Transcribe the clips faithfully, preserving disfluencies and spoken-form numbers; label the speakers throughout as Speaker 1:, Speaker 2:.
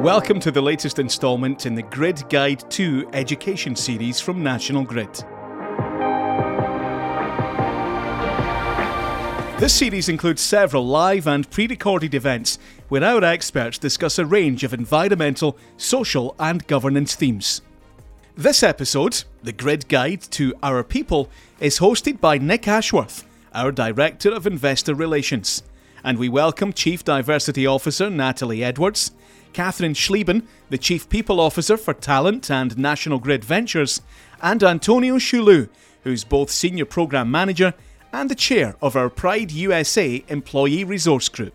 Speaker 1: Welcome to the latest instalment in the Grid Guide two education series from National Grid. This series includes several live and pre-recorded events where our experts discuss a range of environmental, social and governance themes. This episode, the Grid Guide to Our People, is hosted by Nick Ashworth, our Director of Investor Relations, and we welcome Chief Diversity Officer Natalie Edwards, Catherine Schlieben, the Chief People Officer for Talent and National Grid Ventures, and Antonio Chulu, who's both Senior Programme Manager and the Chair of our Pride U S A Employee Resource Group.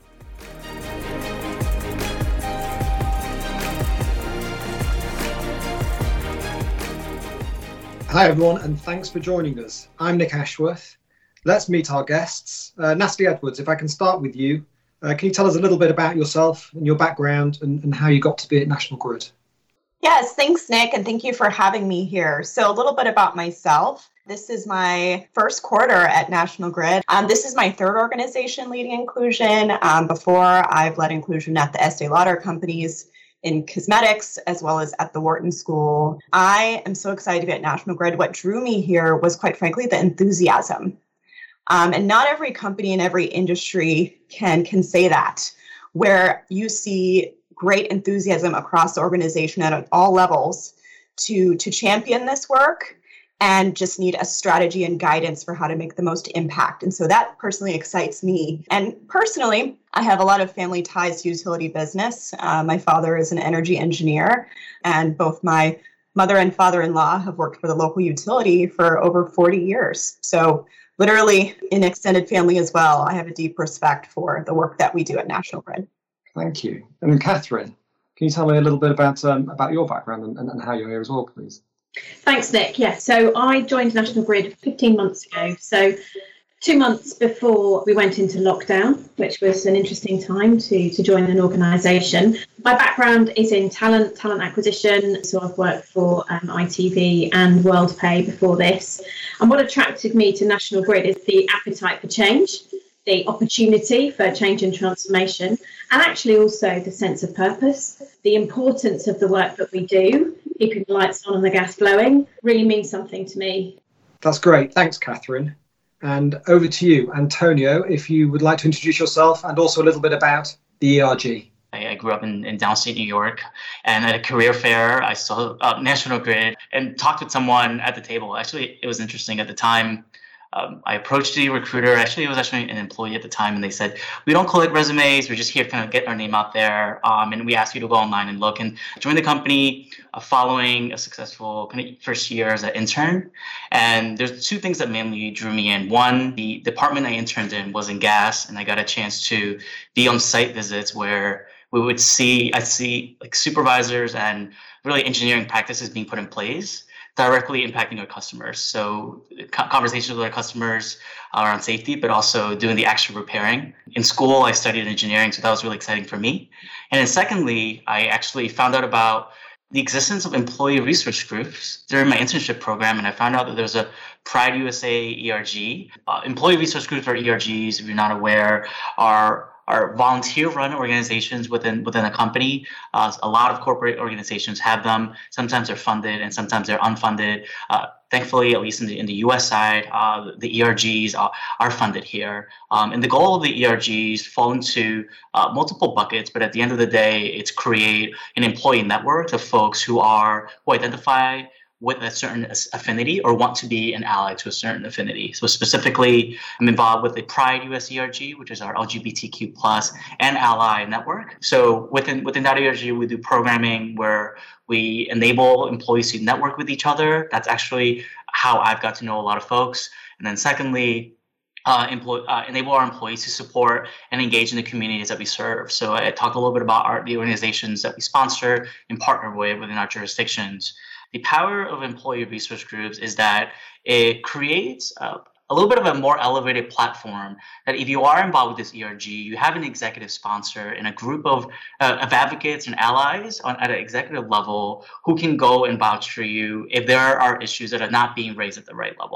Speaker 2: Hi everyone, and thanks for joining us. I'm Nick Ashworth. Let's meet our guests. Uh, Natalie Edwards, if I can start with you. Uh, can you tell us a little bit about yourself and your background and, and how you got to be at National Grid?
Speaker 3: Yes, thanks, Nick, and thank you for having me here. So a little bit about myself. This is my first quarter at National Grid. Um, this is my third organization leading inclusion. Um, before, I've led inclusion at the Estee Lauder companies in cosmetics, as well as at the Wharton School. I am so excited to be at National Grid. What drew me here was, quite frankly, the enthusiasm. Um, and not every company in every industry can, can say that, where you see great enthusiasm across the organization at all levels to, to champion this work and just need a strategy and guidance for how to make the most impact. And so that personally excites me. And personally, I have a lot of family ties to utility business. Uh, my father is an energy engineer, and both my mother and father-in-law have worked for the local utility for over forty years. So literally in extended family as well, I have a deep respect for the work that we do at National Grid.
Speaker 2: Thank you. And then Catherine, can you tell me a little bit about um, about your background and, and how you're here as well, please?
Speaker 4: Thanks, Nick. Yeah, so I joined National Grid fifteen months ago. So two months before we went into lockdown, which was an interesting time to, to join an organisation. My background is in talent, talent acquisition. So I've worked for um, I T V and WorldPay before this. And what attracted me to National Grid is the appetite for change, the opportunity for change and transformation, and actually also the sense of purpose. The importance of the work that we do, keeping the lights on and the gas flowing, really means something to me.
Speaker 2: That's great. Thanks, Catherine. And over to you, Antonio, if you would like to introduce yourself and also a little bit about the E R G.
Speaker 5: I grew up in, in downstate New York, and at a career fair, I saw uh, National Grid and talked with someone at the table. Actually, it was interesting at the time. Um, I approached the recruiter. Actually, it was actually an employee at the time, and they said, "We don't collect resumes. We're just here to kind of get our name out there, um, and we ask you to go online and look." And join the company uh, following a successful kind of first year as an intern. And there's two things that mainly drew me in. One, the department I interned in was in gas, and I got a chance to be on site visits where we would see, I see like supervisors and really engineering practices being put in place, directly impacting our customers. So conversations with our customers around safety, but also doing the actual repairing. In school, I studied engineering, so that was really exciting for me. And then secondly, I actually found out about the existence of employee resource groups during my internship program, and I found out that there's a Pride U S A E R G. Uh, employee resource groups, or E R Gs, if you're not aware, are are volunteer-run organizations within within a company. Uh, a lot of corporate organizations have them. Sometimes they're funded and sometimes they're unfunded. Uh, thankfully, at least in the in the U S side, uh, the E R Gs are, are funded here. Um, and the goal of the E R Gs fall into uh, multiple buckets, but at the end of the day, it's create an employee network of folks who are who identify with a certain affinity or want to be an ally to a certain affinity. So specifically, I'm involved with the Pride U S E R G, which is our L G B T Q plus and ally network. So within within that E R G, we do programming where we enable employees to network with each other. That's actually how I've got to know a lot of folks. And then secondly, Uh, employ, uh, enable our employees to support and engage in the communities that we serve. So I talked a little bit about our, the organizations that we sponsor and partner with within our jurisdictions. The power of employee resource groups is that it creates a, a little bit of a more elevated platform that if you are involved with this E R G, you have an executive sponsor and a group of, uh, of advocates and allies on, at an executive level who can go and vouch for you if there are issues that are not being raised at the right level.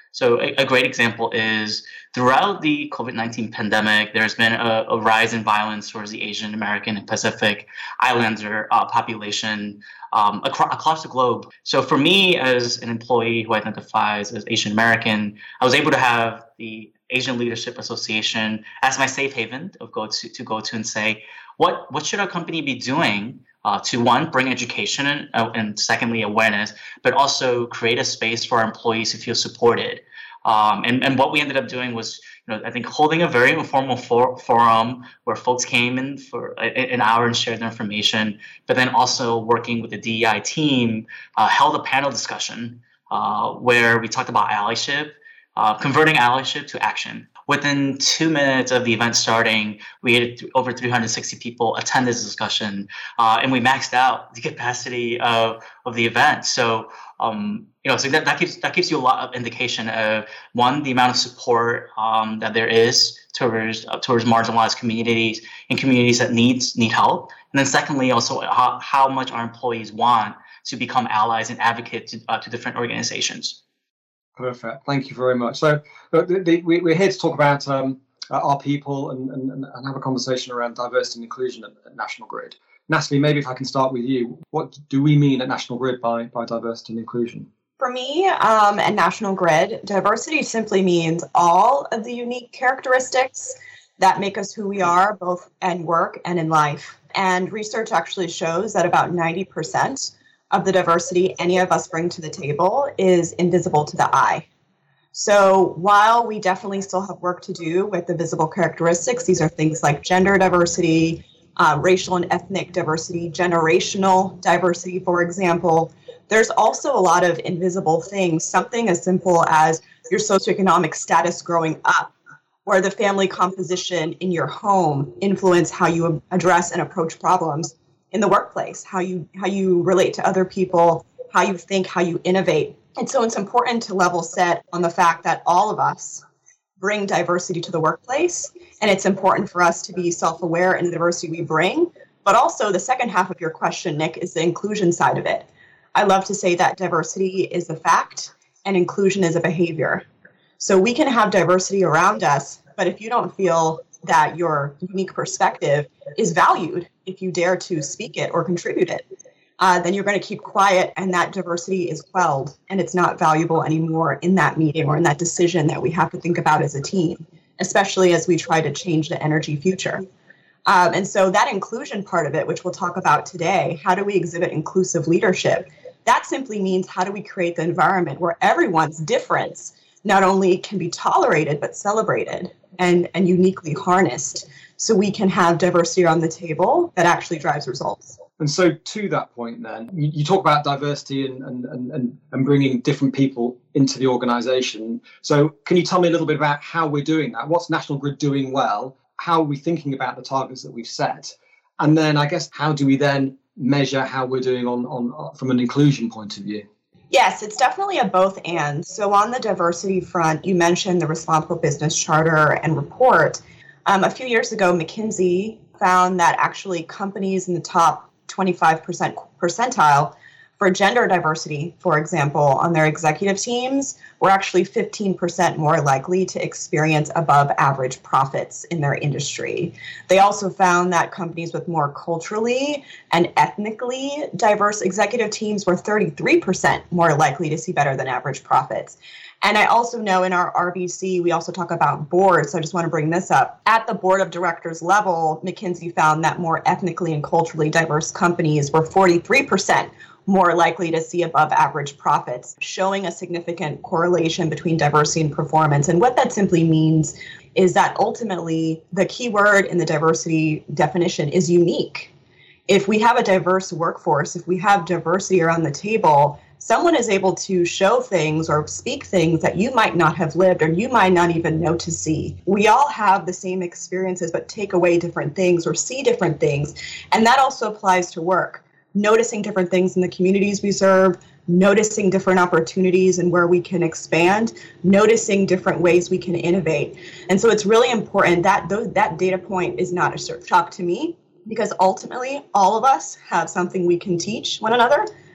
Speaker 5: So a, a great example is throughout the COVID nineteen pandemic, there's been a, a rise in violence towards the Asian American and Pacific Islander uh, population um, acro- across the globe. So for me, as an employee who identifies as Asian American, I was able to have the Asian Leadership Association as my safe haven of go to, to go to and say, what, what should our company be doing Uh, to one, bring education and, uh, and secondly, awareness, but also create a space for our employees to feel supported. Um, and, and what we ended up doing was, you know, I think holding a very informal for- forum where folks came in for a, an hour and shared their information, but then also working with the D E I team, uh, held a panel discussion uh, where we talked about allyship, uh, converting allyship to action. Within two minutes of the event starting, we had over three hundred sixty people attend this discussion, uh, and we maxed out the capacity of, of the event. So, um, you know, so that, that gives that gives you a lot of indication of one, the amount of support um, that there is towards uh, towards marginalized communities and communities that needs need help, and then secondly, also how, how much our employees want to become allies and advocates to, uh, to different organizations.
Speaker 2: Perfect. Thank you very much. So uh, the, the, we, we're here to talk about um, uh, our people and, and, and have a conversation around diversity and inclusion at, at National Grid. Natalie, maybe if I can start with you. What do we mean at National Grid by, by diversity and inclusion?
Speaker 3: For me, um, at National Grid, diversity simply means all of the unique characteristics that make us who we are, both in work and in life. And research actually shows that about ninety percent of the diversity any of us bring to the table is invisible to the eye. So while we definitely still have work to do with the visible characteristics, these are things like gender diversity, uh, racial and ethnic diversity, generational diversity, for example, there's also a lot of invisible things, something as simple as your socioeconomic status growing up, or the family composition in your home influence how you address and approach problems in the workplace, how you how you relate to other people, how you think, how you innovate. And so it's important to level set on the fact that all of us bring diversity to the workplace. And it's important for us to be self-aware in the diversity we bring. But also the second half of your question, Nick, is the inclusion side of it. I love to say that diversity is a fact and inclusion is a behavior. So we can have diversity around us, but if you don't feel that your unique perspective is valued, if you dare to speak it or contribute it, uh, then you're going to keep quiet and that diversity is quelled and it's not valuable anymore in that meeting or in that decision that we have to think about as a team, especially as we try to change the energy future. Um, and so that inclusion part of it, which we'll talk about today, how do we exhibit inclusive leadership? That simply means how do we create the environment where everyone's difference not only can be tolerated, but celebrated and, and uniquely harnessed so we can have diversity on the table that actually drives results.
Speaker 2: And so to that point then, you, you talk about diversity and, and, and, and bringing different people into the organisation. So can you tell me a little bit about how we're doing that? What's National Grid doing well? How are we thinking about the targets that we've set? And then I guess how do we then measure how we're doing on, on from an inclusion point of view?
Speaker 3: Yes, it's definitely a both and. So on the diversity front, you mentioned the Responsible Business Charter and report. Um, a few years ago, McKinsey found that actually companies in the top twenty-five percent percentile for gender diversity, for example, on their executive teams, were actually fifteen percent more likely to experience above average profits in their industry. They also found that companies with more culturally and ethnically diverse executive teams were thirty-three percent more likely to see better than average profits. And I also know in our R B C, we also talk about boards. So I just want to bring this up. At the board of directors level, McKinsey found that more ethnically and culturally diverse companies were forty-three percent more likely to see above average profits, showing a significant correlation between diversity and performance. And what that simply means is that ultimately the key word in the diversity definition is unique. If we have a diverse workforce, if we have diversity around the table, someone is able to show things or speak things that you might not have lived or you might not even know to see. We all have the same experiences, but take away different things or see different things. And that also applies to work. Noticing different things in the communities we serve, noticing different opportunities and where we can expand, noticing different ways we can innovate. And so it's really important that those, that data point is not a shock to me, because ultimately all of us have something we can teach one another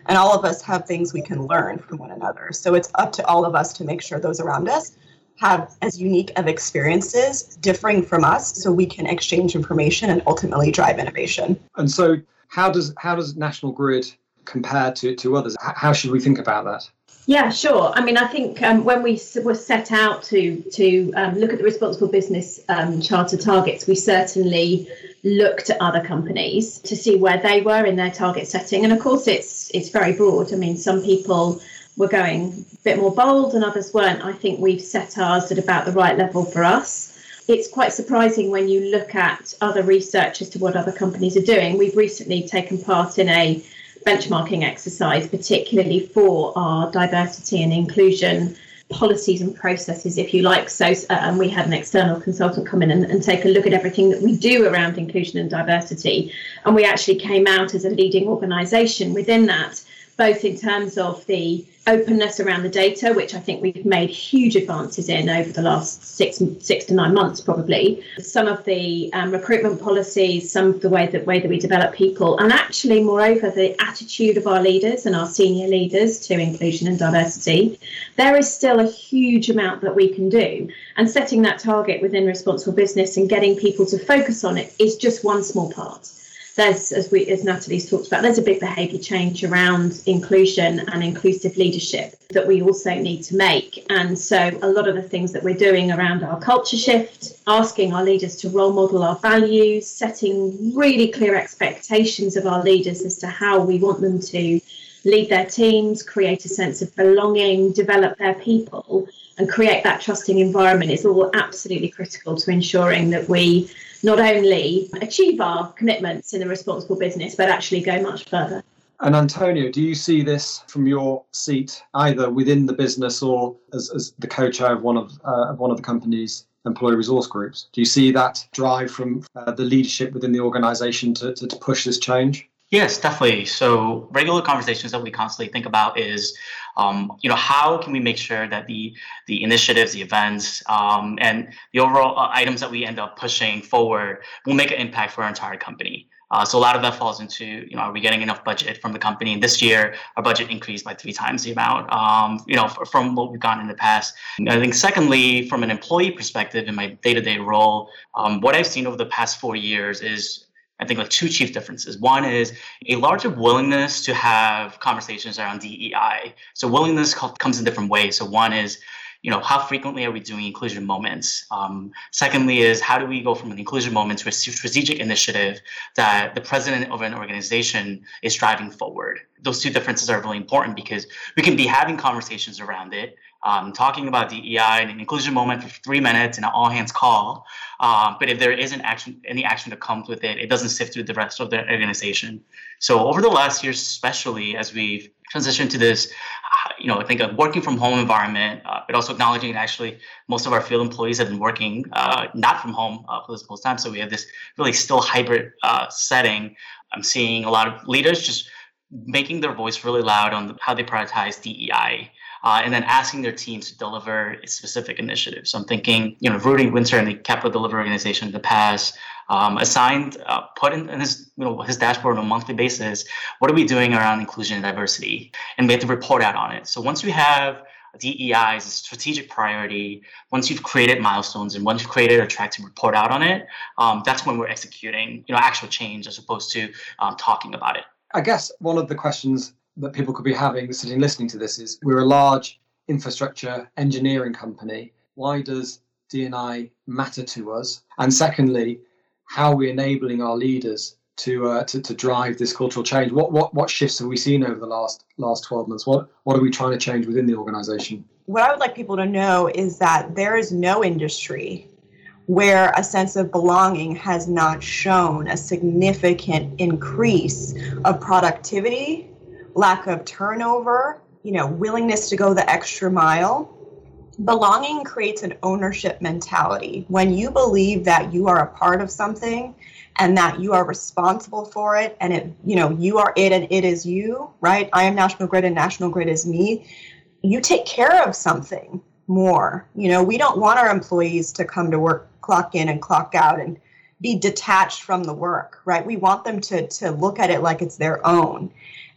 Speaker 3: and all of us have things we can learn from one another. So it's up to all of us to make sure those around us have as unique of experiences differing from us so we can exchange information and ultimately drive innovation.
Speaker 2: And so how does how does National Grid compare to, to others? How should we think about that?
Speaker 4: Yeah, sure. I mean, I think um, when we were set out to to um, look at the responsible business um, charter targets, we certainly looked at other companies to see where they were in their target setting. And of course, it's it's very broad. I mean, some people were going a bit more bold and others weren't. I think we've set ours at about the right level for us. It's quite surprising when you look at other research as to what other companies are doing. We've recently taken part in a benchmarking exercise, particularly for our diversity and inclusion policies and processes, if you like. So, uh, and we had an external consultant come in and, and take a look at everything that we do around inclusion and diversity. And we actually came out as a leading organisation within that, both in terms of the openness around the data, which I think we've made huge advances in over the last six six to nine months, probably. Some of the um, recruitment policies, some of the way that way that we develop people, and actually, moreover, the attitude of our leaders and our senior leaders to inclusion and diversity. There is still a huge amount that we can do, and setting that target within responsible business and getting people to focus on it is just one small part. There's, as we, as Natalie's talked about, there's a big behaviour change around inclusion and inclusive leadership that we also need to make. And so a lot of the things that we're doing around our culture shift, asking our leaders to role model our values, setting really clear expectations of our leaders as to how we want them to lead their teams, create a sense of belonging, develop their people, and create that trusting environment is all absolutely critical to ensuring that we not only achieve our commitments in a responsible business, but actually go much further.
Speaker 2: And Antonio, do you see this from your seat, either within the business or as, as the co-chair of one of, uh, of one of the company's employee resource groups? Do you see that drive from uh, the leadership within the organisation to, to, to push this change?
Speaker 5: Yes, definitely. So regular conversations that we constantly think about is, um, you know, how can we make sure that the the initiatives, the events, um, and the overall uh, items that we end up pushing forward will make an impact for our entire company. Uh, so a lot of that falls into, you know, are we getting enough budget from the company? And this year, our budget increased by three times the amount, um, you know, f- from what we've gotten in the past. And I think secondly, from an employee perspective in my day-to-day role, um, what I've seen over the past four years is I think like two chief differences. One is a larger willingness to have conversations around D E I. So willingness co- comes in different ways. So one is, you know, how frequently are we doing inclusion moments? Um, secondly is how do we go from an inclusion moment to a strategic initiative that the president of an organization is driving forward? Those two differences are really important because we can be having conversations around it, um, talking about D E I and an inclusion moment for three minutes in an all hands call. Um, but if there isn't action, any action that comes with it, it doesn't sift through the rest of the organization. So over the last years, especially as we've transitioned to this, you know, I think a working from home environment, uh, but also acknowledging that actually most of our field employees have been working uh, not from home uh, for this whole time. So we have this really still hybrid uh, setting. I'm seeing a lot of leaders just making their voice really loud on the, how they prioritize D E I. Uh, and then asking their teams to deliver specific initiatives. So I'm thinking, you know, Rudy Winter in the Capital Delivery Organization in the past um, assigned, uh, put in, in his, you know, his dashboard on a monthly basis, what are we doing around inclusion and diversity? And we have to report out on it. So once we have D E I as a strategic priority, once you've created milestones and once you've created a track to report out on it, um, that's when we're executing, you know, actual change as opposed to um, talking about it.
Speaker 2: I guess one of the questions that people could be having sitting listening to this is, we're a large infrastructure engineering company. Why does D and I matter to us? And secondly, how are we enabling our leaders to uh, to, to drive this cultural change? What what what shifts have we seen over the last last twelve months? What what are we trying to change within the organization?
Speaker 3: What I would like people to know is that there is no industry where a sense of belonging has not shown a significant increase of productivity, lack of turnover, you know, willingness to go the extra mile. Belonging creates an ownership mentality. When you believe that you are a part of something and that you are responsible for it, and it, you know, you are it and it is you, right? I am National Grid and National Grid is me. You take care of something more. You know, we don't want our employees to come to work, clock in and clock out and be detached from the work, right? We want them to to look at it like it's their own.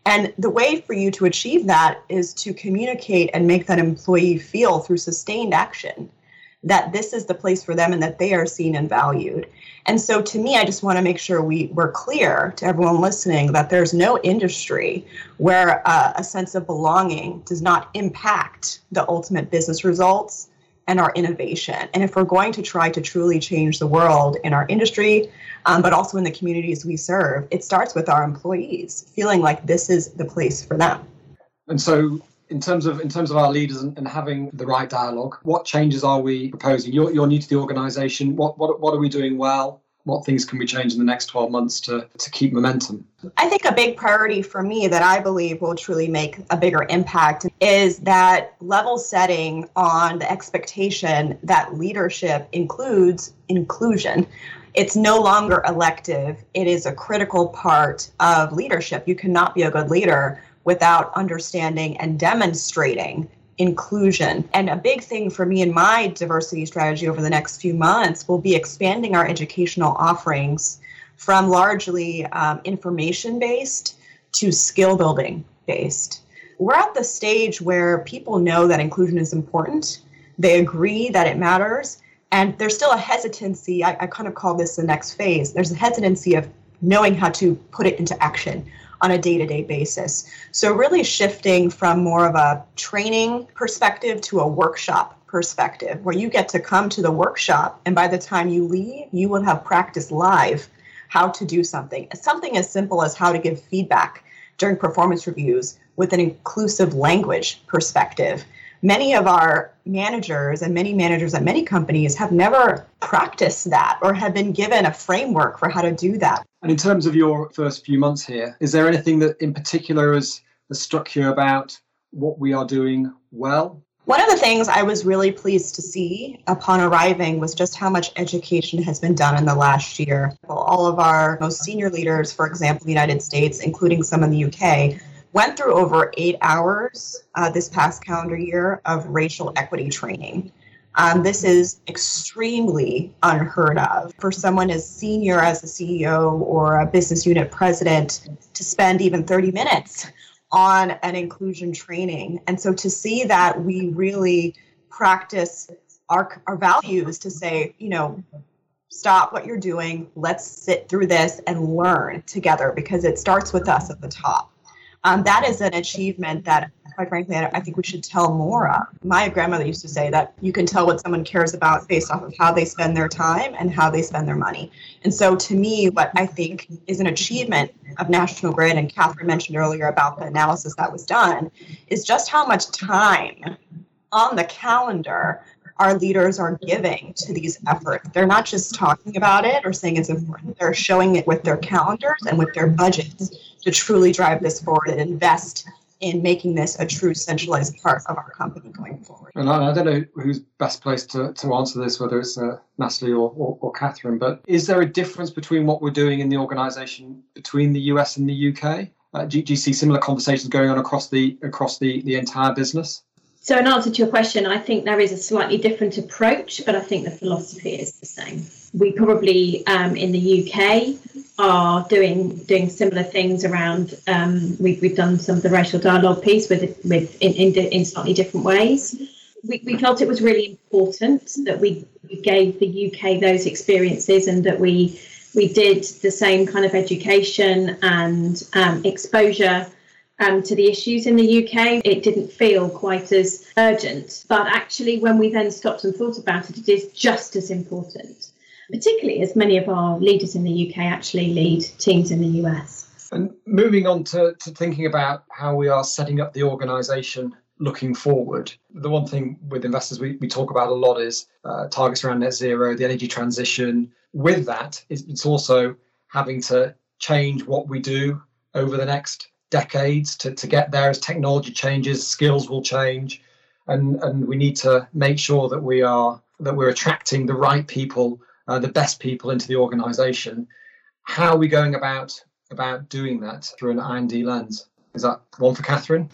Speaker 3: And the way for you to achieve that is to communicate and make that employee feel through sustained action that this is the place for them and that they are seen and valued. And so to me, I just want to make sure we, we're clear to everyone listening that there's no industry where uh, a sense of belonging does not impact the ultimate business results and our innovation. And if we're going to try to truly change the world in our industry, um, but also in the communities we serve, it starts with our employees feeling like this is the place for them.
Speaker 2: And so in terms of in terms of our leaders and, and having the right dialogue, what changes are we proposing? You're, you're new to the organisation. What, what what are we doing well? What things can we change in the next twelve months to, to keep momentum?
Speaker 3: I think a big priority for me that I believe will truly make a bigger impact is that level setting on the expectation that leadership includes inclusion. It's no longer elective. It is a critical part of leadership. You cannot be a good leader without understanding and demonstrating inclusion. And a big thing for me in my diversity strategy over the next few months will be expanding our educational offerings from largely um, information-based to skill-building based. We're at the stage where people know that inclusion is important. They agree that it matters. And there's still a hesitancy. I, I kind of call this the next phase. There's a hesitancy of knowing how to put it into action on a day-to-day basis. So really shifting from more of a training perspective to a workshop perspective, where you get to come to the workshop and by the time you leave, you will have practiced live how to do something. Something as simple as how to give feedback during performance reviews with an inclusive language perspective. Many of our managers and many managers at many companies have never practiced that or have been given a framework for how to do that.
Speaker 2: And in terms of your first few months here, is there anything that in particular has, has struck you about what we are doing well?
Speaker 3: One of the things I was really pleased to see upon arriving was just how much education has been done in the last year. All of our most senior leaders, for example, in the United States, including some in the U K, went through over eight hours uh, this past calendar year of racial equity training. Um, this is extremely unheard of for someone as senior as a C E O or a business unit president to spend even thirty minutes on an inclusion training. And so to see that we really practice our, our values to say, you know, stop what you're doing, let's sit through this and learn together, because it starts with us at the top. Um, that is an achievement that, quite frankly, I think we should tell more of. My grandmother used to say that you can tell what someone cares about based off of how they spend their time and how they spend their money. And so to me, what I think is an achievement of National Grid, and Catherine mentioned earlier about the analysis that was done, is just how much time on the calendar our leaders are giving to these efforts. They're not just talking about it or saying it's important. They're showing it with their calendars and with their budgets to truly drive this forward and invest in making this a true centralized part of our company going forward.
Speaker 2: And I, I don't know who's best placed to, to answer this, whether it's uh, Natalie or, or, or Catherine, but is there a difference between what we're doing in the organisation between the U S and the U K? Uh, do, do you see similar conversations going on across the across the, the entire business?
Speaker 4: So in answer to your question, I think there is a slightly different approach, but I think the philosophy is the same. We probably um, in the U K are doing doing similar things around. Um, we've we've done some of the racial dialogue piece with with in in, in slightly different ways. We we felt it was really important that we, we gave the U K those experiences and that we we did the same kind of education and um, exposure Um, to the issues in the U K. It didn't feel quite as urgent, but actually when we then stopped and thought about it, it is just as important, particularly as many of our leaders in the U K actually lead teams in the U S.
Speaker 2: And moving on to, to thinking about how we are setting up the organisation looking forward, the one thing with investors we, we talk about a lot is uh, targets around net zero, the energy transition. With that, it's also having to change what we do over the next decades to, to get there. As technology changes, skills will change, and and we need to make sure that we are that we're attracting the right people, uh, the best people into the organization. How are we going about about doing that through an I and D lens? Is that one for Catherine?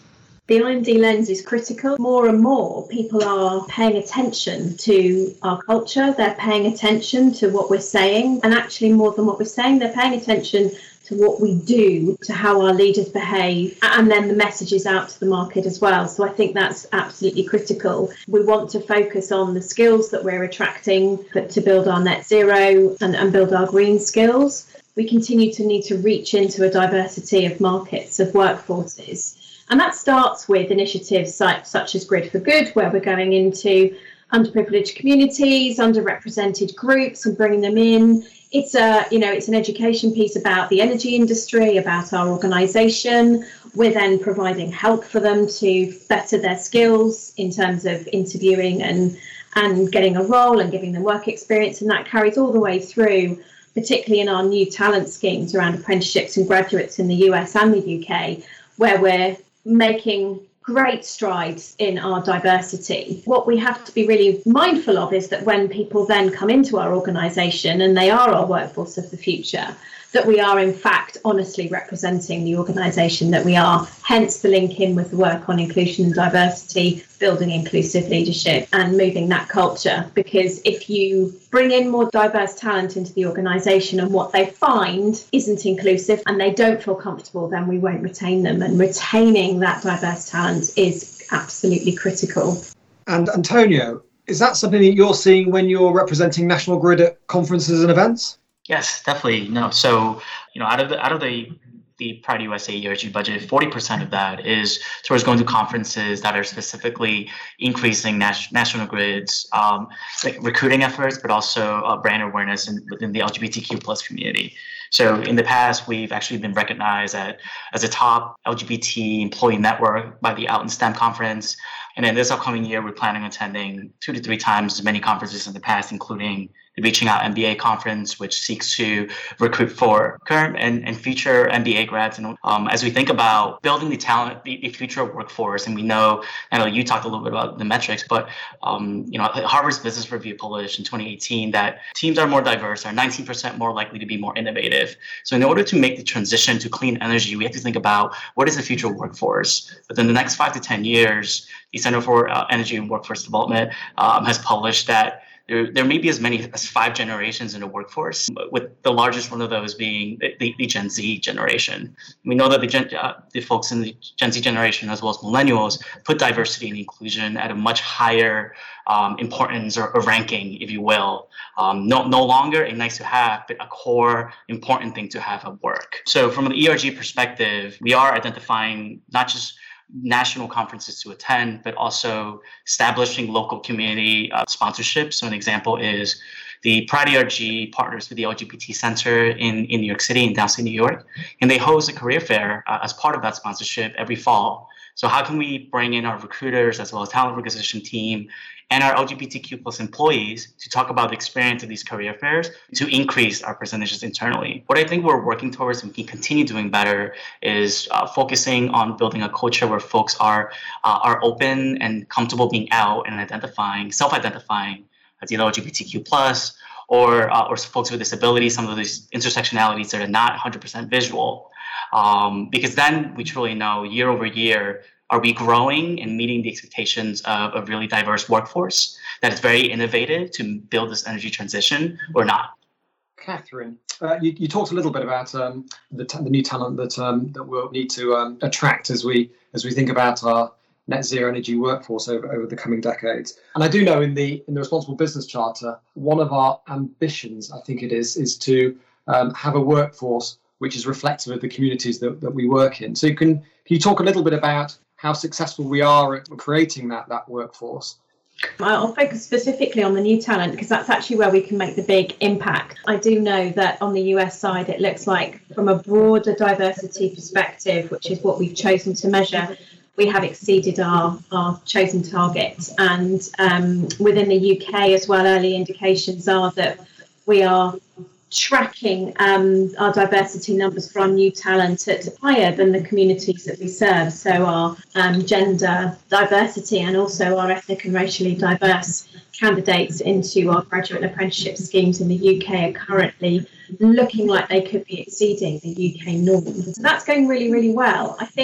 Speaker 4: The I M D lens is critical. More and more people are paying attention to our culture. They're paying attention to what we're saying. And actually, more than what we're saying, they're paying attention to what we do, to how our leaders behave, and then the messages out to the market as well. So I think that's absolutely critical. We want to focus on the skills that we're attracting to build our net zero and, and build our green skills. We continue to need to reach into a diversity of markets, of workforces. And that starts with initiatives such, such as Grid for Good, where we're going into underprivileged communities, underrepresented groups and bringing them in. It's a, you know, it's an education piece about the energy industry, about our organisation. We're then providing help for them to better their skills in terms of interviewing and and getting a role and giving them work experience. And that carries all the way through, particularly in our new talent schemes around apprenticeships and graduates in the U S and the U K, where we're making great strides in our diversity. What we have to be really mindful of is that when people then come into our organisation and they are our workforce of the future, that we are in fact honestly representing the organisation that we are, hence the link in with the work on inclusion and diversity, building inclusive leadership and moving that culture. Because if you bring in more diverse talent into the organisation and what they find isn't inclusive and they don't feel comfortable, then we won't retain them. And retaining that diverse talent is absolutely critical.
Speaker 2: And Antonio, is that something that you're seeing when you're representing National Grid at conferences and events?
Speaker 5: Yes, definitely. No. So, you know, out of the out of the the Pride U S A E R G budget, forty percent of that is towards going to conferences that are specifically increasing nas- National Grid's um, like recruiting efforts, but also uh, brand awareness in, within the L G B T Q plus community. So in the past, we've actually been recognized at, as a top L G B T employee network by the Out in STEM conference. And then this upcoming year, we're planning on attending two to three times as many conferences in the past, including the Reaching Out M B A conference, which seeks to recruit for current and, and future M B A grads. And um, as we think about building the talent, the, the future workforce, and we know, I know you talked a little bit about the metrics, but um, you know, Harvard's Business Review published in twenty eighteen that teams are more diverse, are nineteen percent more likely to be more innovative. So in order to make the transition to clean energy, we have to think about what is the future workforce. Within the next five to ten years, the Center for uh, Energy and Workforce Development um, has published that There, there may be as many as five generations in the workforce, with the largest one of those being the, the Gen Z generation. We know that the, gen, uh, the folks in the Gen Z generation, as well as millennials, put diversity and inclusion at a much higher um, importance or, or ranking, if you will. Um, no, no longer a nice to have, but a core important thing to have at work. So from an E R G perspective, we are identifying not just national conferences to attend, but also establishing local community uh, sponsorships. So an example is the Pride E R G partners with the L G B T Center in, in New York City, in downstate New York, and they host a career fair uh, as part of that sponsorship every fall. So how can we bring in our recruiters as well as talent acquisition team and our L G B T Q plus employees to talk about the experience of these career fairs to increase our percentages internally? What I think we're working towards and we can continue doing better is uh, focusing on building a culture where folks are uh, are open and comfortable being out and identifying, self-identifying as either L G B T Q plus or uh, or folks with disabilities, some of these intersectionalities that are not one hundred percent visual. Um, because then we truly know year over year, are we growing and meeting the expectations of a really diverse workforce that is very innovative to build this energy transition or not?
Speaker 2: Catherine, uh, you, you talked a little bit about um, the, t- the new talent that um, that we'll need to um, attract as we as we think about our net zero energy workforce over, over the coming decades. And I do know in the in the Responsible Business Charter, one of our ambitions, I think it is, is to um, have a workforce which is reflective of the communities that, that we work in. So you can, can you talk a little bit about how successful we are at creating that, that workforce?
Speaker 4: I'll focus specifically on the new talent because that's actually where we can make the big impact. I do know that on the U S side, it looks like from a broader diversity perspective, which is what we've chosen to measure, we have exceeded our, our chosen target. And um, within the U K as well, early indications are that we are tracking um, our diversity numbers for our new talent at higher than the communities that we serve. So our um, gender diversity and also our ethnic and racially diverse candidates into our graduate and apprenticeship schemes in the U K are currently looking like they could be exceeding the U K norm. So that's going really, really well. I think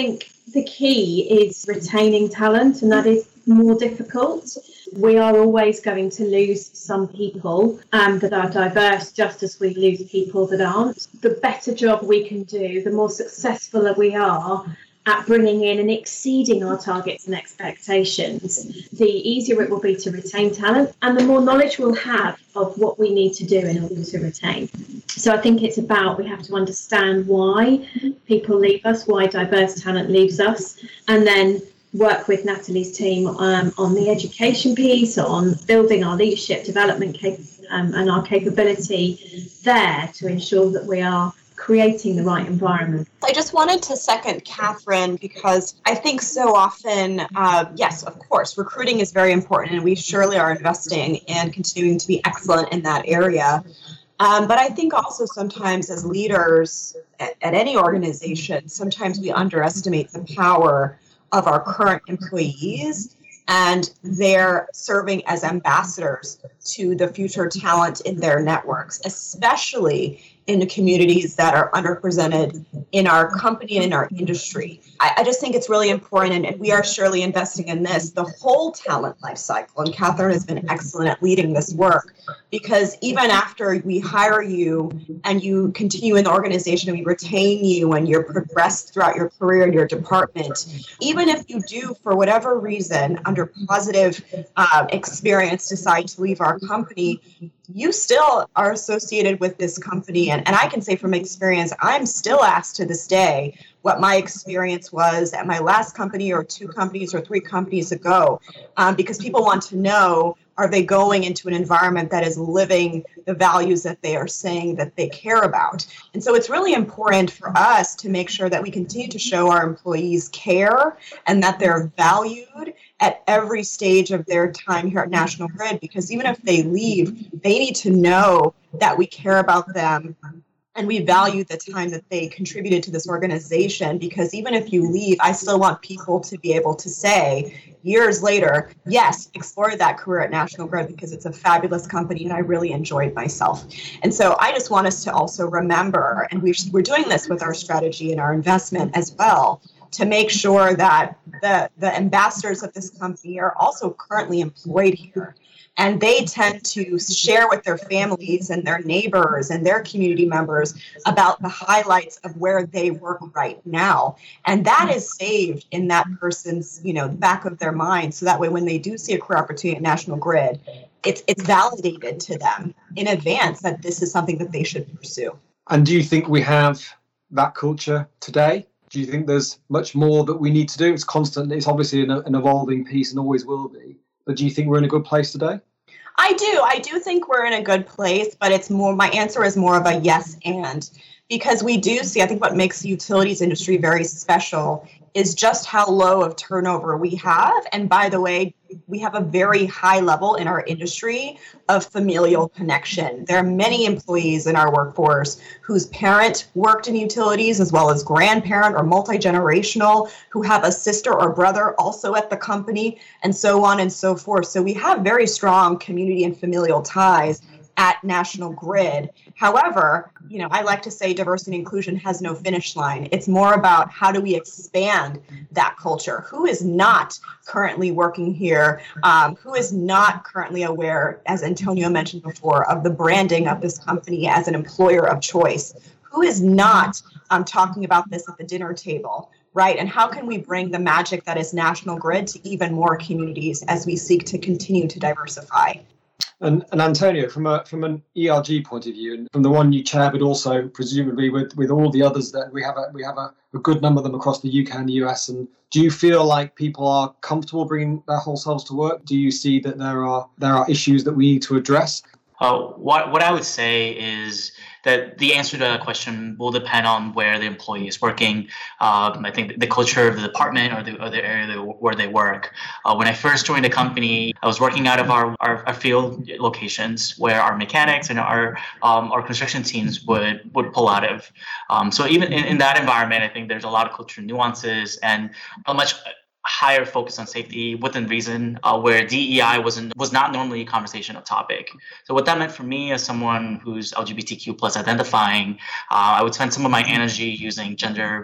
Speaker 4: the key is retaining talent, and that is more difficult. We are always going to lose some people um, that are diverse, just as we lose people that aren't. The better job we can do, the more successful we are at bringing in and exceeding our targets and expectations, the easier it will be to retain talent, and the more knowledge we'll have of what we need to do in order to retain. So I think it's about, we have to understand why people leave us, why diverse talent leaves us, and then work with Natalie's team um, on the education piece, on building our leadership development cap- um, and our capability there to ensure that we are creating the right environment.
Speaker 3: I just wanted to second Catherine, because I think so often, uh, yes, of course, recruiting is very important, and we surely are investing and continuing to be excellent in that area. Um, but I think also sometimes as leaders at, at any organization, sometimes we underestimate the power of our current employees, and they're serving as ambassadors to the future talent in their networks, especially in the communities that are underrepresented in our company and in our industry. I, I just think it's really important, and, and we are surely investing in this, the whole talent life cycle. And Catherine has been excellent at leading this work, because even after we hire you and you continue in the organization and we retain you and you're progressed throughout your career in your department, even if you do, for whatever reason, under positive uh, experience, decide to leave our company, you still are associated with this company. And, and I can say from experience, I'm still asked to this day what my experience was at my last company or two companies or three companies ago, um, because people want to know, are they going into an environment that is living the values that they are saying that they care about? And so it's really important for us to make sure that we continue to show our employees care and that they're valued at every stage of their time here at National Grid, because even if they leave, they need to know that we care about them and we value the time that they contributed to this organization. Because even if you leave, I still want people to be able to say years later, yes, explored that career at National Grid because it's a fabulous company and I really enjoyed myself. And so I just want us to also remember, and we're, we're doing this with our strategy and our investment as well, to make sure that the, the ambassadors of this company are also currently employed here. And they tend to share with their families and their neighbors and their community members about the highlights of where they work right now. And that is saved in that person's, you know, back of their mind. So that way, when they do see a career opportunity at National Grid, it's it's validated to them in advance that this is something that they should pursue.
Speaker 2: And do you think we have that culture today? Do you think there's much more that we need to do? It's constant. It's obviously an, an evolving piece and always will be. But do you think we're in a good place today?
Speaker 3: I do. I do think we're in a good place, but it's more, my answer is more of a yes and, because we do see, I think what makes the utilities industry very special is just how low of turnover we have. And by the way, we have a very high level in our industry of familial connection. There are many employees in our workforce whose parent worked in utilities, as well as grandparent or multi-generational, who have a sister or brother also at the company, and so on and so forth. So we have very strong community and familial ties at National Grid. However, you know, I like to say diversity and inclusion has no finish line. It's more about how do we expand that culture? Who is not currently working here? Um, who is not currently aware, as Antonio mentioned before, of the branding of this company as an employer of choice? Who is not um, talking about this at the dinner table? Right? And how can we bring the magic that is National Grid to even more communities as we seek to continue to diversify?
Speaker 2: And, and Antonio, from a from an E R G point of view, and from the one you chair, but also presumably with, with all the others, that we have a we have a, a good number of them across the U K and the U S. And do you feel like people are comfortable bringing their whole selves to work? Do you see that there are there are issues that we need to address?
Speaker 5: Uh, what what I would say is that the answer to that question will depend on where the employee is working. Um, I think the culture of the department or the, or the area where they work. Uh, when I first joined the company, I was working out of our, our, our field locations where our mechanics and our um, our construction teams would, would pull out of. Um, so even in, in that environment, I think there's a lot of cultural nuances and a much higher focus on safety within reason, uh, where D E I wasn't was not normally a conversational topic. So what that meant for me as someone who's L G B T Q plus identifying, uh, I would spend some of my energy using gender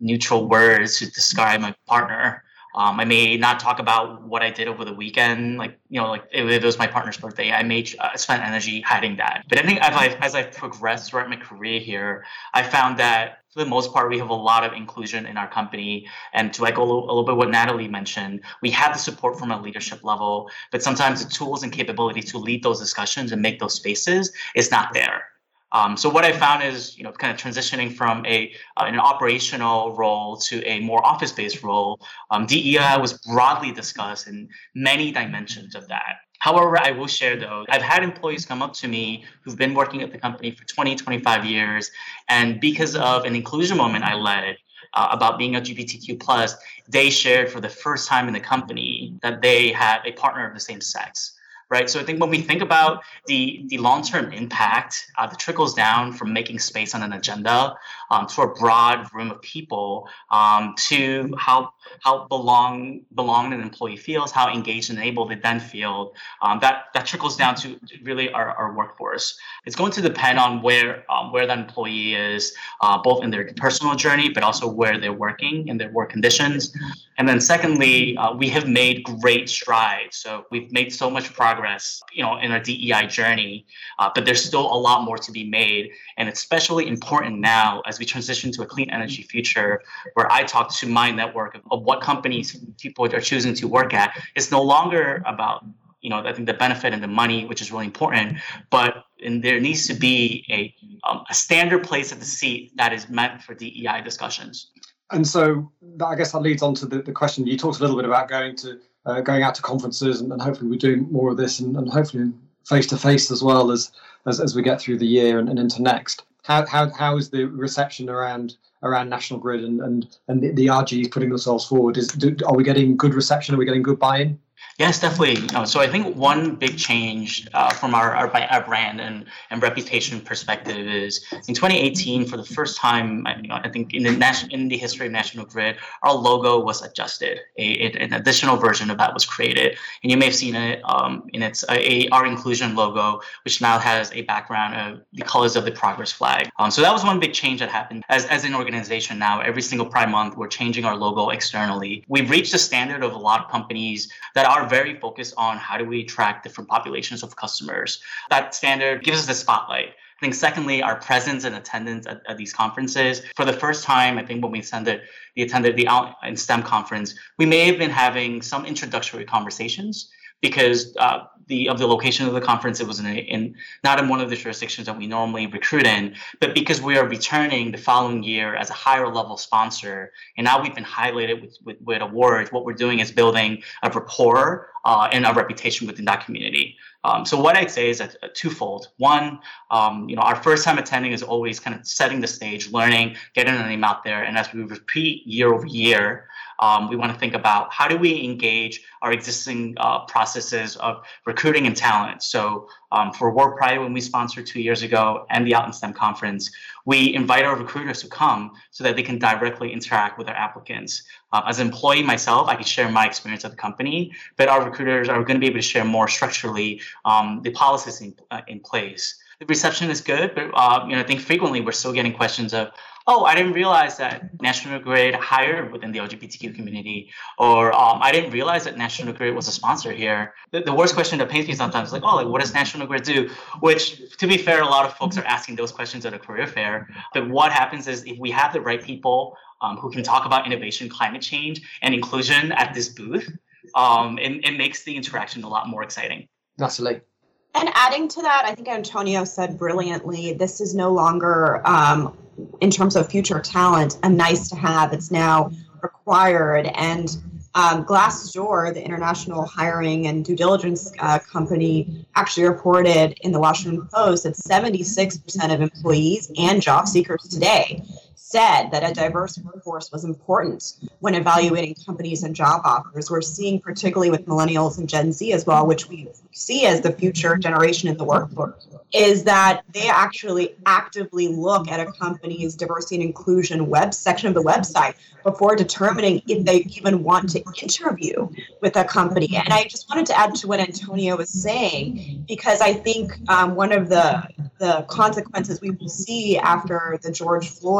Speaker 5: neutral words to describe my partner. Um, I may not talk about what I did over the weekend, like, you know, like if it was my partner's birthday, I may uh, spend energy hiding that. But I think as I've, as I've progressed throughout my career here, I found that for the most part, we have a lot of inclusion in our company. And to echo a little, a little bit what Natalie mentioned, we have the support from a leadership level, but sometimes the tools and capability to lead those discussions and make those spaces is not there. Um, so what I found is, you know, kind of transitioning from a uh, an operational role to a more office-based role, um, D E I was broadly discussed in many dimensions of that. However, I will share, though, I've had employees come up to me who've been working at the company for twenty, twenty-five years, and because of an inclusion moment I led uh, about being L G B T Q plus, they shared for the first time in the company that they had a partner of the same sex. Right. So I think when we think about the, the long-term impact uh, that trickles down from making space on an agenda um, to a broad room of people, um, to how how belong belonged an employee feels, how engaged and enabled they then feel, um, that that trickles down to really our, our workforce. It's going to depend on where um, where that employee is, uh, both in their personal journey, but also where they're working in their work conditions. And then secondly, uh, we have made great strides. So we've made so much progress, you know, in our D E I journey, uh, but there's still a lot more to be made. And it's especially important now as we transition to a clean energy future, where I talk to my network of, of what companies people are choosing to work at. It's no longer about, you know, I think the benefit and the money, which is really important, but and there needs to be a um, a standard place at the seat that is meant for D E I discussions.
Speaker 2: And so that, I guess that leads on to the, the question. You talked a little bit about going to uh, going out to conferences, and, and hopefully we're doing more of this, and, and hopefully face to face as well as, as as we get through the year and, and into next. How how how is the reception around around National Grid and and and the, the R Gs putting themselves forward? Is do, are we getting good reception? Are we getting good buy-in?
Speaker 5: Yes, definitely. You know, so I think one big change uh, from our, our our brand and, and reputation perspective is in twenty eighteen, for the first time, you know, I think in the national in the history of National Grid, our logo was adjusted. A, an additional version of that was created, and you may have seen it um, in its a, a our inclusion logo, which now has a background of the colors of the Progress flag. Um, so that was one big change that happened. As as an organization now, every single Pride Month, we're changing our logo externally. We've reached a standard of a lot of companies that are very focused on how do we attract different populations of customers. That standard gives us the spotlight. I think secondly, our presence and attendance at, at these conferences. For the first time, I think when we attended the attended the Out in STEM conference, we may have been having some introductory conversations because uh, the of the location of the conference, it was in, a, in not in one of the jurisdictions that we normally recruit in, but because we are returning the following year as a higher level sponsor, and now we've been highlighted with, with, with awards. What we're doing is building a rapport uh, and a reputation within that community. Um, so what I'd say is a, a twofold. One, um, you know, our first time attending is always kind of setting the stage, learning, getting the name out there, and as we repeat year over year, um, we want to think about how do we engage our existing uh, processes of recruiting and talent. So um, for WorkPride, when we sponsored two years ago, and the Out in STEM conference, we invite our recruiters to come so that they can directly interact with our applicants. Uh, as an employee myself, I can share my experience at the company, but our recruiters are going to be able to share more structurally um, the policies in, uh, in place. The reception is good, but uh, you know, I think frequently we're still getting questions of, oh, I didn't realize that National Grid hired within the L G B T Q community, or um, I didn't realize that National Grid was a sponsor here. The, the worst question that pains me sometimes is like, oh, like what does National Grid do? Which, to be fair, a lot of folks are asking those questions at a career fair. But what happens is if we have the right people um, who can talk about innovation, climate change, and inclusion at this booth, um, it, it makes the interaction a lot more exciting.
Speaker 2: Natalie.
Speaker 3: And adding to that, I think Antonio said brilliantly, this is no longer, um, in terms of future talent, a nice to have. It's now required. And um, Glassdoor, the international hiring and due diligence uh, company, actually reported in the Washington Post that seventy-six percent of employees and job seekers today said that a diverse workforce was important when evaluating companies and job offers. We're seeing, particularly with millennials and Gen Z as well, which we see as the future generation in the workforce, is that they actually actively look at a company's diversity and inclusion web section of the website before determining if they even want to interview with a company. And I just wanted to add to what Antonio was saying, because I think um, one of the, the consequences we will see after the George Floyd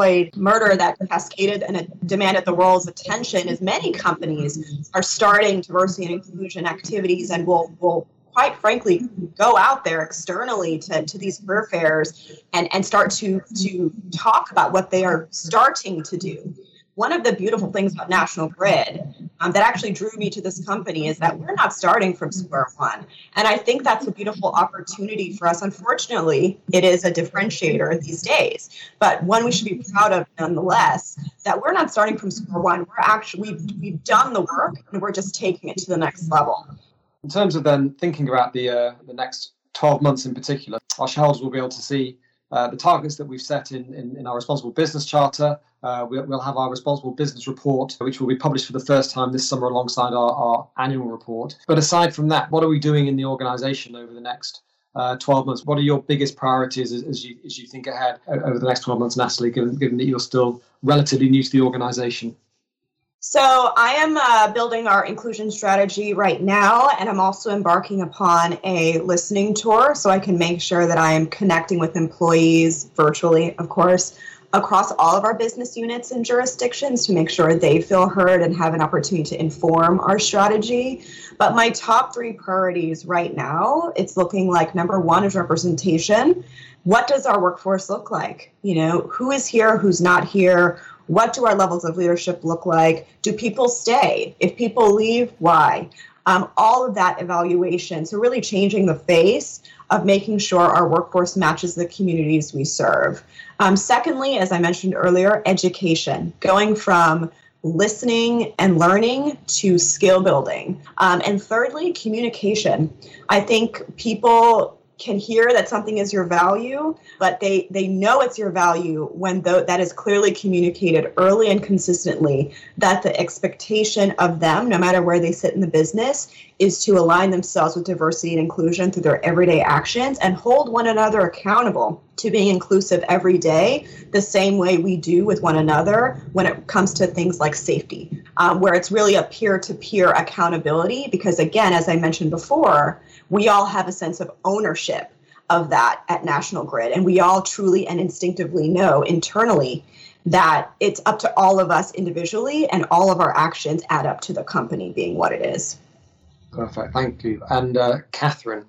Speaker 3: murder that cascaded and it demanded the world's attention is many companies are starting diversity and inclusion activities and will will quite frankly go out there externally to, to these career fairs and, and start to to talk about what they are starting to do. One of the beautiful things about National Grid um, that actually drew me to this company is that we're not starting from square one. And I think that's a beautiful opportunity for us. Unfortunately, it is a differentiator these days, but one we should be proud of nonetheless, that we're not starting from square one. We're actually, we've, we've done the work and we're just taking it to the next level.
Speaker 2: In terms of then thinking about the uh, the next twelve months in particular, our shareholders will be able to see uh, the targets that we've set in, in, in our Responsible Business Charter. Uh, we'll, we'll have our Responsible Business Report, which will be published for the first time this summer alongside our, our annual report. But aside from that, what are we doing in the organisation over the next uh, twelve months? What are your biggest priorities as, as you as you think ahead over the next twelve months, Natalie, given, given that you're still relatively new to the organisation?
Speaker 3: So I am uh, building our inclusion strategy right now, and I'm also embarking upon a listening tour so I can make sure that I am connecting with employees virtually, of course, across all of our business units and jurisdictions to make sure they feel heard and have an opportunity to inform our strategy. But my top three priorities right now, it's looking like number one is representation. What does our workforce look like? You know, who is here, who's not here? What do our levels of leadership look like? Do people stay? If people leave, why? Um, all of that evaluation. So really changing the face of making sure our workforce matches the communities we serve. Um, secondly, as I mentioned earlier, education, going from listening and learning to skill building. Um, and thirdly, communication. I think people can hear that something is your value, but they, they know it's your value when th- that is clearly communicated early and consistently, that the expectation of them, no matter where they sit in the business, is to align themselves with diversity and inclusion through their everyday actions and hold one another accountable to being inclusive every day, the same way we do with one another when it comes to things like safety, um, where it's really a peer-to-peer accountability. Because again, as I mentioned before, we all have a sense of ownership of that at National Grid. And we all truly and instinctively know internally that it's up to all of us individually, and all of our actions add up to the company being what it is.
Speaker 2: Perfect. Thank you. And uh, Catherine?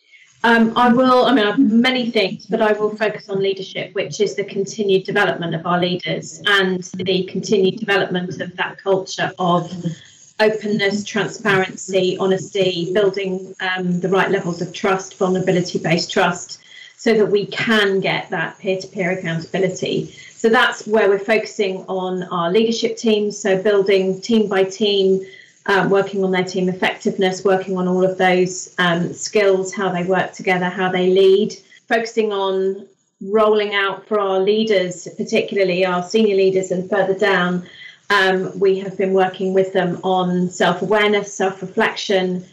Speaker 4: Um, I will, I mean, I have many things, but I will focus on leadership, which is the continued development of our leaders and the continued development of that culture of openness, transparency, honesty, building um, the right levels of trust, vulnerability-based trust, so that we can get that peer-to-peer accountability. So that's where we're focusing on our leadership teams, so building team by team, um, working on their team effectiveness, working on all of those um, skills, how they work together, how they lead, focusing on rolling out for our leaders, particularly our senior leaders and further down. Um, we have been working with them on self-awareness, self-reflection,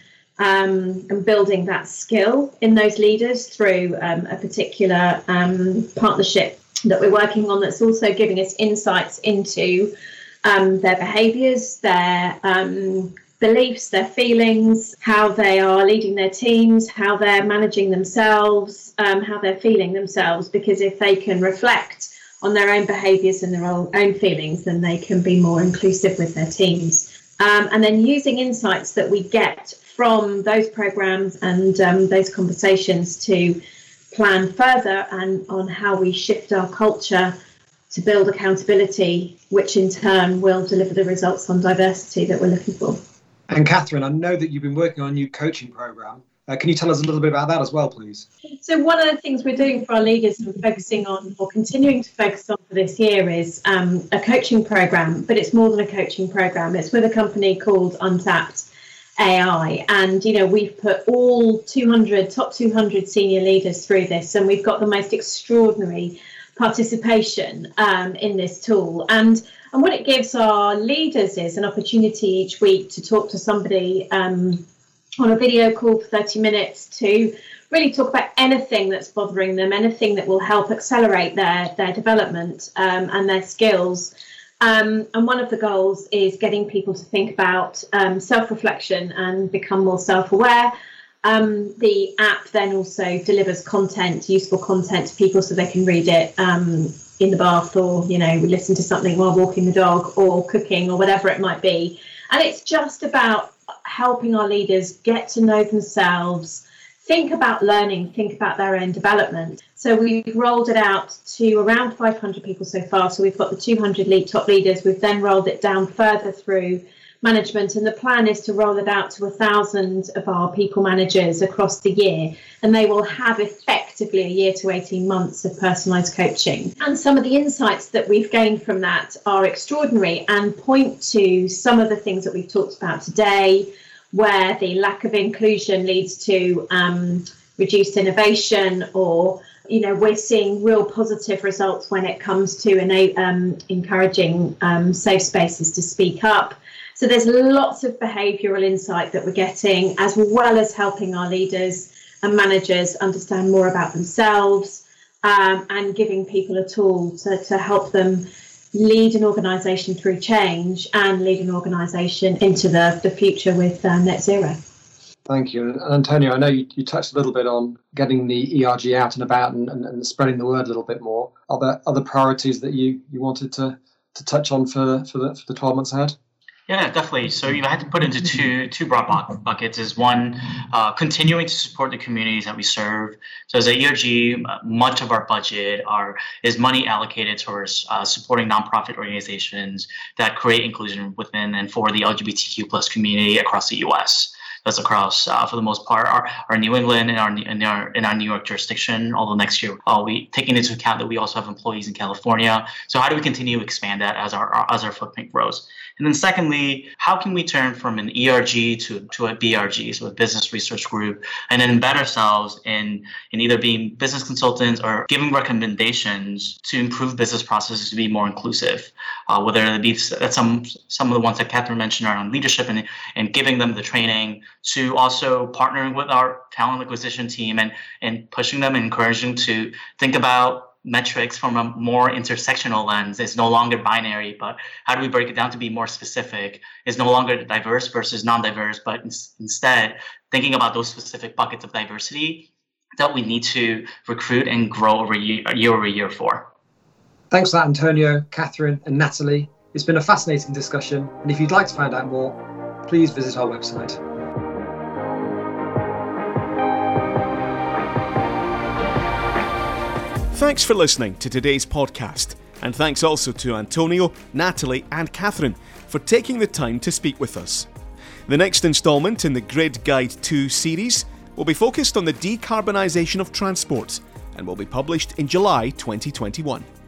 Speaker 4: um, and building that skill in those leaders through um, a particular um, partnership that we're working on, that's also giving us insights into um, their behaviours, their um, beliefs, their feelings, how they are leading their teams, how they're managing themselves, um, how they're feeling themselves. Because if they can reflect on their own behaviours and their own, own feelings, then they can be more inclusive with their teams. Um, and then using insights that we get from those programmes and um, those conversations to plan further and on how we shift our culture to build accountability, which in turn will deliver the results on diversity that we're looking for.
Speaker 2: And Catherine, I know that you've been working on a new coaching programme. Uh, can you tell us a little bit about that as well, please?
Speaker 4: So one of the things we're doing for our leaders and focusing on, or continuing to focus on for this year, is um, a coaching program, but it's more than a coaching program. It's with a company called Untapped A I. And, you know, we've put all two hundred, top two hundred senior leaders through this, and we've got the most extraordinary participation um, in this tool. And and what it gives our leaders is an opportunity each week to talk to somebody um, on a video call for thirty minutes to really talk about anything that's bothering them, anything that will help accelerate their, their development um, and their skills. Um, and one of the goals is getting people to think about um, self-reflection and become more self-aware. Um, the app then also delivers content, useful content to people so they can read it um, in the bath, or, you know, we listen to something while walking the dog or cooking or whatever it might be. And it's just about helping our leaders get to know themselves, think about learning, think about their own development. So we've rolled it out to around five hundred people so far. So we've got the two hundred lead top leaders. We've then rolled it down further through management, and the plan is to roll it out to a thousand of our people managers across the year, and they will have effectively a year to eighteen months of personalised coaching. And some of the insights that we've gained from that are extraordinary and point to some of the things that we've talked about today, where the lack of inclusion leads to um, reduced innovation, or, you know, we're seeing real positive results when it comes to ena- um, encouraging um, safe spaces to speak up. So there's lots of behavioural insight that we're getting, as well as helping our leaders and managers understand more about themselves, um, and giving people a tool to, to help them lead an organisation through change and lead an organisation into the, the future with uh, net zero.
Speaker 2: Thank you. And Antonio, I know you, you touched a little bit on getting the E R G out and about and, and, and spreading the word a little bit more. Are there other priorities that you, you wanted to, to touch on for, for, the, for the twelve months ahead?
Speaker 5: Yeah, definitely. So you had to put into two two broad buckets. Is one, uh, continuing to support the communities that we serve. So as a E R G, much of our budget are is money allocated towards uh, supporting nonprofit organizations that create inclusion within and for the L G B T Q plus community across the U S. That's across, uh, for the most part, our, our New England and our in our in our New York jurisdiction. Although next year, uh, we taking into account that we also have employees in California. So how do we continue to expand that as our, our as our footprint grows? And then secondly, how can we turn from an E R G to, to a B R G, so a business research group, and then embed ourselves in, in either being business consultants or giving recommendations to improve business processes to be more inclusive, uh, whether it be that's some some of the ones that Catherine mentioned around leadership and, and giving them the training, to also partnering with our talent acquisition team and, and pushing them and encouraging to think about metrics from a more intersectional lens. It's no longer binary, but how do we break it down to be more specific? It's no longer diverse versus non-diverse, but in, instead thinking about those specific buckets of diversity that we need to recruit and grow over year, year over year for.
Speaker 2: Thanks for that, Antonio, Catherine, and Natalie. It's been a fascinating discussion, and if you'd like to find out more, please visit our website.
Speaker 1: Thanks for listening to today's podcast, and thanks also to Antonio, Natalie and Catherine for taking the time to speak with us. The next instalment in the Grid Guide two series will be focused on the decarbonisation of transport and will be published in July twenty twenty-one.